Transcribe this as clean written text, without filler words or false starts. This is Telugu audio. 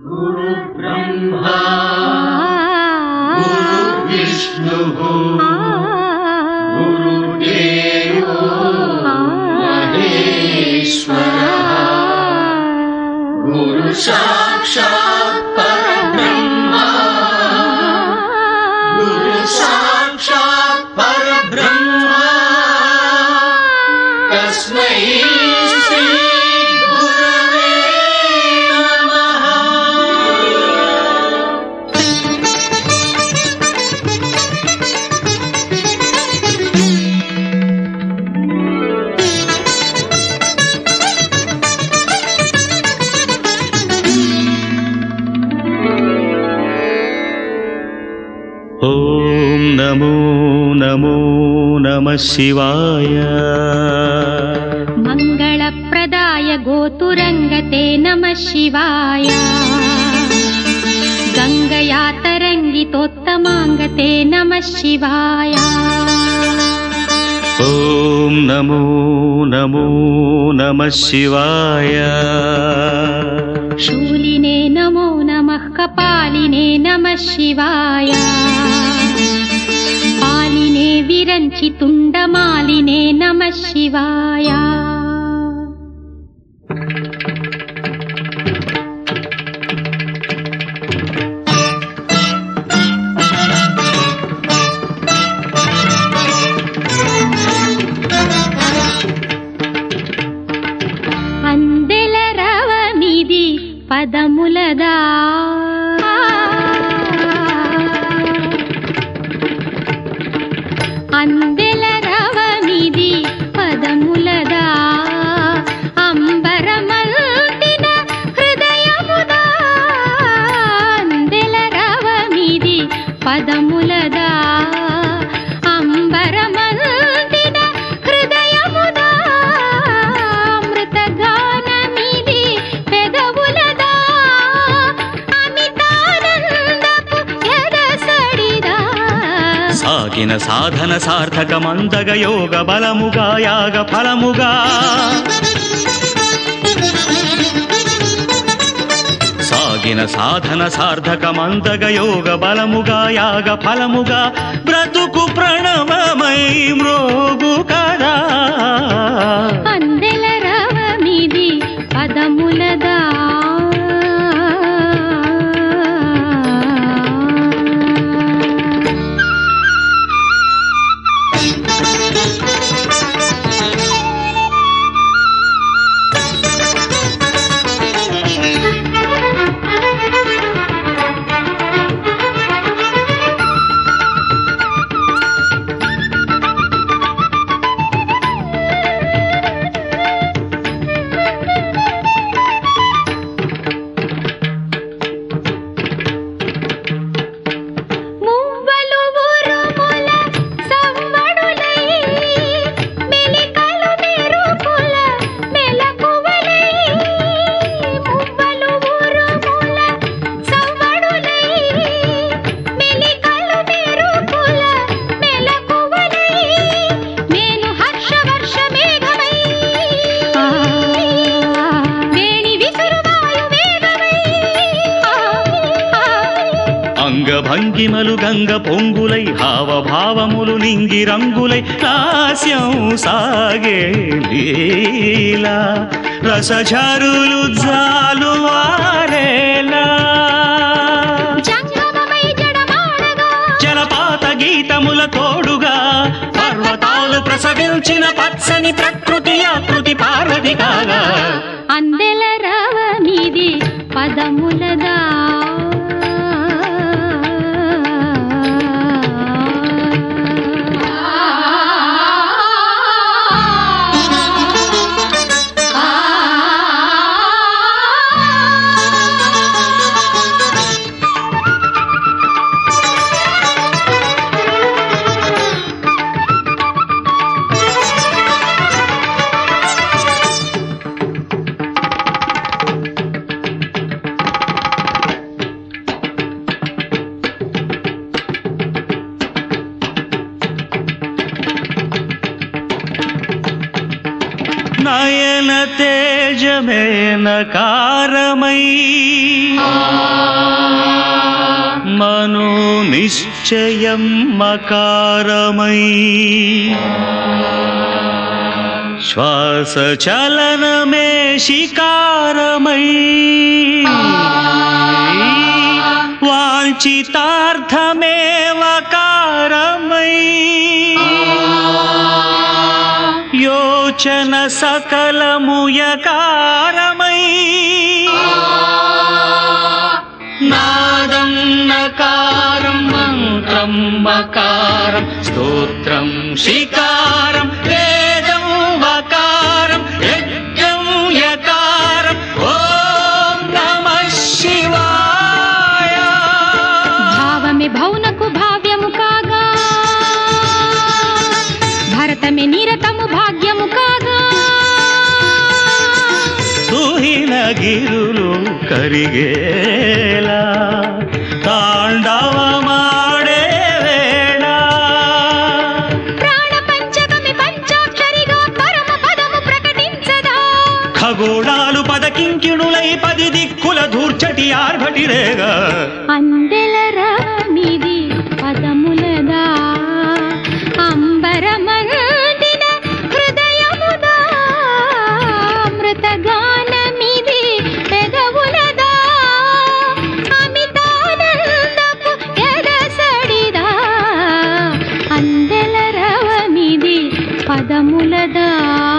गुरु ब्रह्मा गुरु विष्णु गुरुदेवो महेश्वरः गुरु साक्षात् परब्रह्मा गुरु साक्षात् परब्रह्मा तस्मै श्री गुरवे नमः। ఓం నమో నమో నమః శివాయ మంగళప్రదాయ గోతురంగతే నమః శివాయ గంగయా తరంగితోత్తమాంగతే నమః శివాయ ఓం నమో నమో నమః శివాయ శూలినే నమో నమః కపాలినే నమః శివాయ పాలినే విరంచి తుండమాలినే నమః శివాయ అందెల రవమిది పదములదా అందెల రవమిది పదములదా అంబరమల్టిన హృదయముదా అందెల రవమిది పదములదా అంబరమల్టిన హృదయముదా అమృతగానమిది పెదవులదా అమితానందపు ఎదసడిదా సాగిన సాధన సార్థకమందగ యోగ బలముగా యాగ ఫలముగా సాగిన సాధన సార్థకమందగ యోగ బలముగా యాగ ఫలముగా బ్రతుకు ప్రణవమై మ్రోగు కదా అందెల రవమిది పదములదా మువ్వలు ఉరుముల సవ్వడులై మెలికలు మెరుపుల మెలకువలై మువ్వలు ఉరుముల సవ్వడులై మెలికలు మెరుపుల మెలకువలై నేను హర్షవర్ష మేఘమై వేణి విసురువాయు వేగమై అంగభంగిమలు గంగ పొంగులై హావభావములు నింగి రంగులై లాస్యం సాగే లీలా రసఝరులు జాలువారేలా జంగమమై జడమాడగా జలపాత గీతముల తోడుగా పర్వతాలు ప్రసవించిన పచ్చని ప్రకృతి ఆకృతి పార్వతి కాగా అందెల రవమిది పదములదా నయన తేజమేన కారమై మనో నిశ్చయం మకారమై శ్వాస చలనమే శికారమై వాంఛితార్థమేవ కారమై యోచన సకలముయకారమై నాదం నకారం మంత్రం మకారం స్తోత్రం శికారం వేదం వకారం యజ్ఞం యకారం ఓం నమః శివాయ భావమే భౌనకు భావ్యము కాగా భరతమే నిరతము భాగ్యము కాగా తుహిన గిరులు కరిగేలా తాండవమాడే వేళ ప్రాణ పంచకమి పంచాక్షరిగా పరమ పదము ప్రకటించదా ఖగోళాలు పదకింకిణులై 10 దిక్కుల దూర్చటి ఆర్భటిరేగా అందెల రామిది పదములదా అంబరమందిన హృదయముదా అమృతగానమిది పెదవులదా అమితానందపు ఎదసడిదా అందెల రవమిది పదములదా